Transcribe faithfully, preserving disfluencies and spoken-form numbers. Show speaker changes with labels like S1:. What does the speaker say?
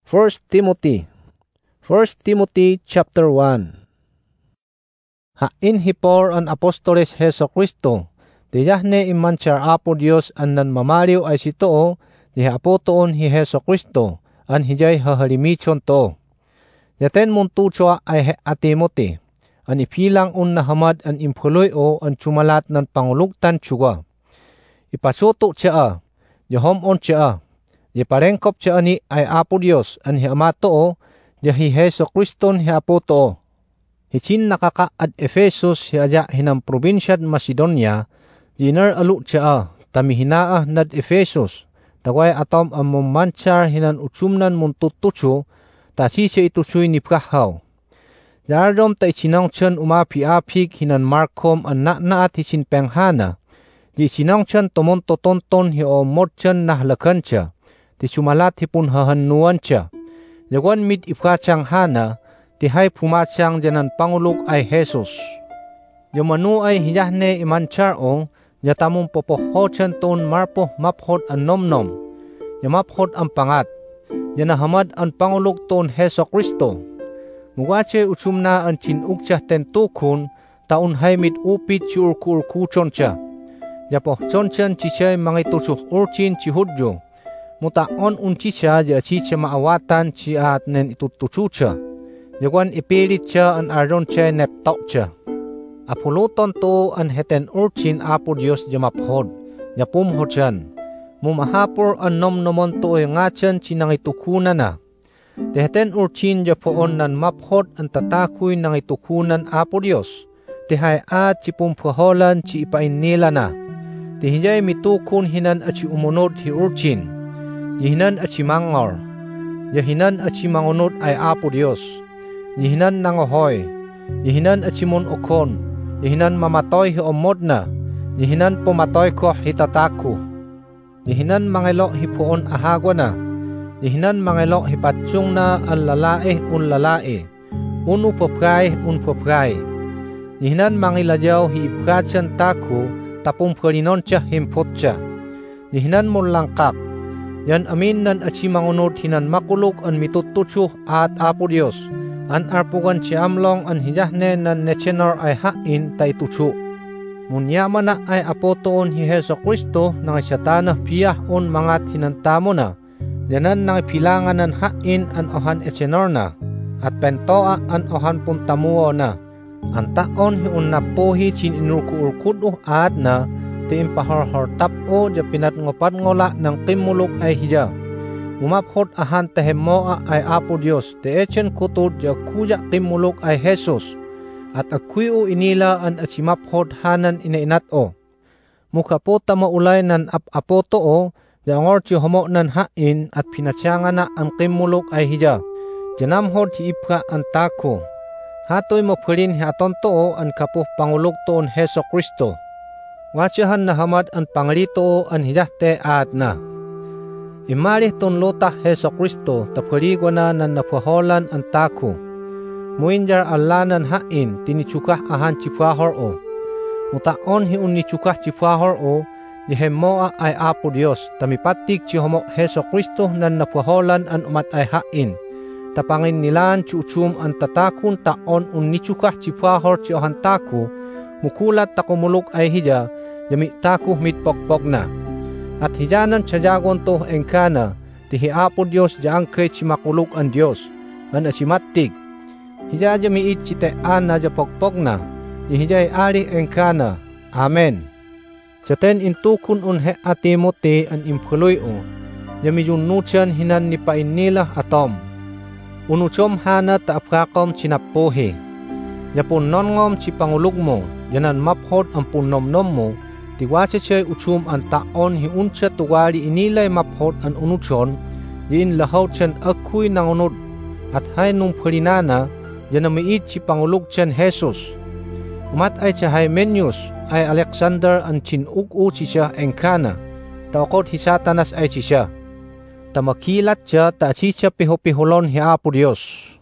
S1: First Timothy. First Timothy chapter one. Hain hipor an apostoles Heso Kristo, tiyahne imanchar Apo Dios an nanmamaliw ay sitoo, di apotoon hi Heso Kristo, an hijay hahalimichon to. Yaten muntuchwa ay he a Timothy, an ipilang un nahamad an imphuloy o an chumalat ng pangulugtan tsuga. Ipasuto siya, yahom on siya, yaparengkop siya ni ay Apo Dios an hi amato o, yahi Heso Kriston hi apoto. Hicin nakaka ad Efesos hi aja hinang probinsyad Macedonia, jinar alu siya, tamihinaa nad Efesos, taway atom ang mumanchar hinan utsumnan muntututso, tasi siya itusuy ni prahaw. Daradom ta isinang tiyan umapi-apig hinan Markom an na-naat hisin penghana, di isinang tiyan tumontotonton hi omot tiyan nahlakan siya, ti sumalat hipun hahanuan siya. Yawan mid ipkachang hana, tihay pumatsang janan pangulog ay Jesus. Yamanu ay hiyahne imanchar o, yatamong popohotyan ton marpo maphot an nomnom, yamaphot ang pangat, yanahamad ang pangulog ton Heso Kristo. Muwache utsumna ang chinukcha tentukun, taon hay mid upit si urku-urkuchon siya. Yapohchon siyan chisay mga itusuh urchin si Hudyo, mutaon unchi siya di achi siya maawatan si at nen itutuchucha. Yawan ipilit siya an aron siya neptok siya. Apuluton to an heten urchin Apo Dios jamaphod, yapumhod siyan. Mumahapor an nomnomon to ay ngatyan sinangitukunan na. Di heten urchin japoon nan maphod ang tatakoy nang itukunan Apo Dios. Tihay at si pumpaholan si ipainila na. Di hinjay mitukun hinan at si umunod hi urchin. Yihinan at si mangor. Yahinan at si mangunod ay Apo Dios. Yihinan nangohoy. Yihinan at si munukon. Yihinan mamatoy hi omod na. Yihinan pumatoy ko hitataku. Yihinan mangelo hi puon ahagwa na. Yihinan mangelo hi patsyong na ang lalae un lalae. Unu popray un popray. Yihinan mangiladyaw hi ipkatsyan taku tapong palinon siya himpot siya. Yihinan mo langkak. Yan amin nan at si mangunod hinan makulog an mitututsuh at Apo Dios. An arpugan si amlong an hiyahne nan nechenor ay hain tay tutsu. Munyama na ay apotoon hi Heso Kristo nang isyatana piyah on mangat hinantamo na. Yanan nang pilangan nan hain an ohan echenor na. At pentoa an ohan puntamuo na. Ang taon hi unnapohi chin inurku-urkuduh at na. Ti impahorhortap o ja pinatngopat ngola ng kimulog ay hiya. Umaphot ahan tehemoa ay Apo Dios, te echen kutod ja kuya kimulog ay Jesus, at akuyo inila an achimaphot hanan inainat o. Mukapota maulay nan ap-apoto o, ja ngorti homo nan hain at pinatsanga na ang kimulog ay hiya. Janamhod hi ipka ang tako. Hatoy mapulin hi atonto o ang kapuh pangulog toon Heso Kristo. Watsahan na hamad ang pangalito an hiyahte at na. Imalih ton lota Heso Kristo tapaligo na nan napaholan ang tako. Muinjar alanan hain tinitsukah ahan chipahor o. Mutaon hi unitsukah chipahor o, dihemoa ay Apo Dios, tamipatik chihomo Heso Kristo nan napaholan ang umat ay hain. Tapangin nilan chuchum ang tatakun taon unitsukah chipahor chiohan tako, mukulat takumulok ay hiya, yami taku mitpokpok na. At hiyanan tsayagon to engkana, tihi Apo Dios jang kay chimakulok ang Dios, an asimatig. Hiya jami itchitean na japokpok na, hiyay ari engkana. Amen. Saten intukun unhe a Timothy an imphuloy o, yami yunutsyan hinan ni painila atom. Unuchom hana taapkakom chinapohi. Yapon nongom chi pangulog mo, yanan maphod ang punomnom mo, tiwatsa siya utsum ang taon hi unsya tuwali inilay maphod ang unuchon, diin lahaw tiyan akuy nangunod, at hay nung palinana, yan na miit si pangulog tiyan Jesus. Umat ay siya Hymenius, ay Alexander ang chinug-u si siya engkana, taokot hi Satanas ay si siya. Tamakilat siya ta si siya piho-pihulon hi Apo Dios.